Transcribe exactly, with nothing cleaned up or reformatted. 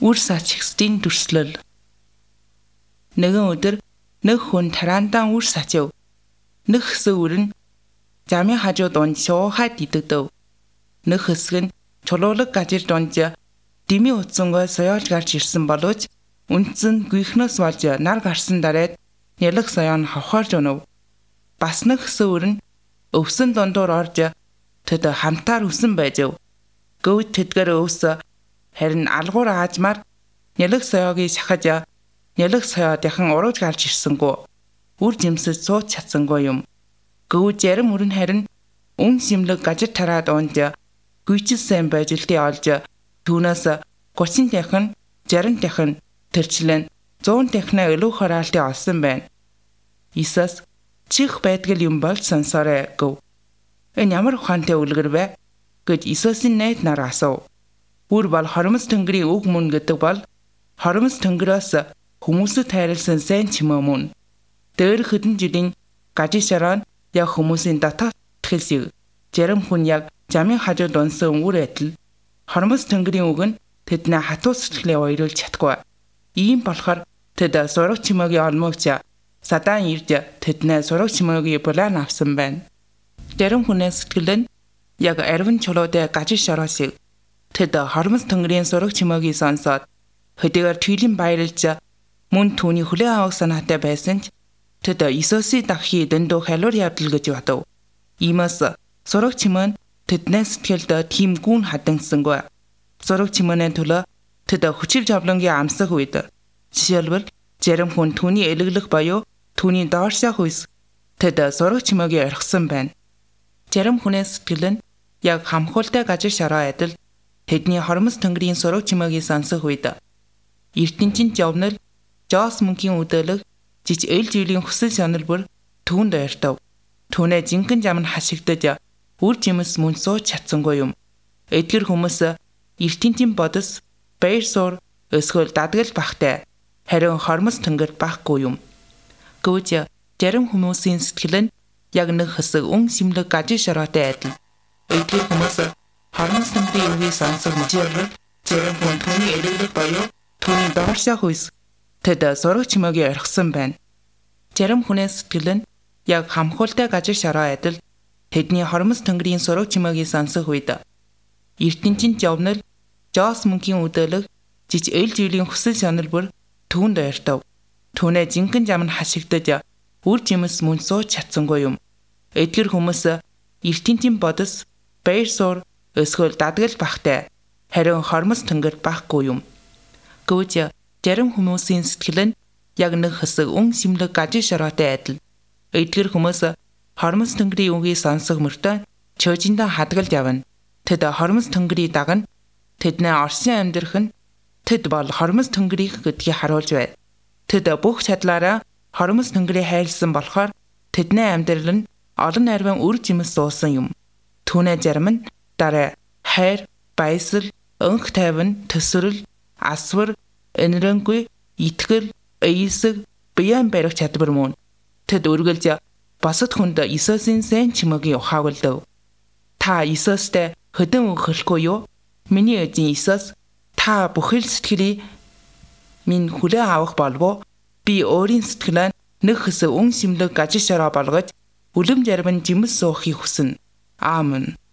үр сачигчдын дүрслэл. Нэгэн өдөр нэг хүн тараантан үр сачив. Нэг хэсэг үр нь замын хажууд он шуухад идэгдэв. Нэг хэсэг нь чулуулаг гажир донж дими утсангой соёолж гарч ирсэн боловч үндсэн гүйхнээс болж нар гарсан дараад нялх соёон хавхаарж өнөв. Бас нэг хэсэг үр нь өвсөн дондор орж тэд хамтаар үсэн байжв. Гөвд тэдгэр өвс харин алгуур аажмаар нялх соёогийг шахаж нялх соёо дахин урууж гарч ирсэнгүү. Үр жимсэж сууч чадсангүй юм. Гөвд ярим үрэн харин үн симлэг гажир тараад онж гүйчил сайн байж илтээ олж түүнээс гучин дахин жарин дахин тэрчлэн зуун дахин илүү хораалтыг олсон байна. Исэс чих байдгал юм бол сонсоорой гэв. Энэ ямар ухаантай үлгэр вэ гэж Иесусийн найд нар асуув. Үр бол хоромс тэнгэрийн үг мөн гэдэг бол хоромс тэнгэрээс хүмүүсэд хайрлсан сайн чимээ мөн. Дээр хэдэн жилийн гажи шарaan яг хүмүүсийн дотоод тэлсэг. Зарим хүн яг замын хажууд унсан үр адил. Хоромс тэнгэрийн үг нь тэдний хатуу сэтгэлээ уйруулж чадгүй. Ийм болохоор тэд сураг чимээгийн олмогч садан ирж тэдний сураг чимээгийн булаан авсан байна. Зарим хүний сэтгэл нь яг арвин чулуутай гажи шароосыг тэд хоромс тэнгэрийн сураг чимээгийг сонсоод хөдийгээр түйлийн баярлж мөн түүний хүлээн авах санаатай байсан ч тэд Иесусийн даххи дэндүү халуур явдал гэж бодов. Иймээс сураг чимээ нь тэдний сэтгэлд тийм гүн хадангасангүй. Сураг чимээний төлөө тэд хүчил жавлангийн амсах үед жишээлбэл зарим хүн түүний элэглэх боёо түүний доорших үс тэд сураг чимээгийн орхисон байна. Зарим хүний сэтгэл нь яг хамхуултай гажир шараа адил тэдний хоромс тэнгэрийн сураг чимээгийг сонсох үед ертөнцийн жавнал Жос мөнхийн үдэлэг жиж эл жилийн хүсэл сонир бүр түүнд ойртов. Түүнээ жинхэнэ зам нь хашигдаж үр жимс мөн сууж чадсангүй юм. Эдгэр хүмүүс ертөнцийн бодос баяр суur өсгөл дадгал бахтай харин хоромс тэнгэр байхгүй юм. Гэвч зарим хүмүүсийн сэтгэл нь яг нэг хэсэг өн симлэг гажир шараатай адил. Эдгээр хүмүүс хоромс тэнгэрийн үгийг сонсох мэдрэл зарим хүн түүний элэглэх боёо түүний доорших үс тэд сураг чимээгийн орхисон байна. Зарим хүний сэтгэл нь яг хамхуултай гажир шараа адил тэдний хоромс тэнгэрийн сураг чимээгийг сонсох үед ертөнцийн жавнал Жос мөнхийн үдэлэг жиж эл жилийн хүсэл сонир бүр түүнд ойртов. Түүнээ жинхэнэ зам нь хашигдаж үр жимс мөн сууж чадсангүй юм. Эдгэр хүмүүс ертөнцийн бодос баяр суur өсгөл дадгал бахтай харин хоромс тэнгэр байхгүй юм. Гэвч зарим хүмүүсийн сэтгэл нь яг нэг хэсэг өн симлэг гажир шараатай адил. Эдгэр хүмүүс хоромс тэнгэрийн үгийг сонсох мөртөө чөжиндөө хадгалж явна. Тэд хоромс тэнгэрийг дагна. Тэдний орсын амьдрах нь тэд бол хоромс тэнгэрийг гэдгийг харуулж байна. Тэд бүх чадлаараа хоромс тэнгэрийг хайрлсан болохоор тэдний амьдрал нь олон арвин үр жимс суусан юм. Түүнээ зарим нь дараа хайр, баясгал, өнх тайван, төсрөл, асвар, энэрэнгүй, итгэл, эйсэг, биян барих чадвар мөн. Тэд үргэлж босод хүнд Иесусийн сайн чимээгийг ухаавалдав. Та Иесустэй хөдөн өгөхгүй юу? Миний эзэн Иесус та бүхэл сэтгэлийг минь хүлээн авах болов. Би өөрийн сэтгэлээ нэг хэсэг өн симлэг гажир шараа болгож үлэм жарман жимс суухыг хүснэ. Аамен.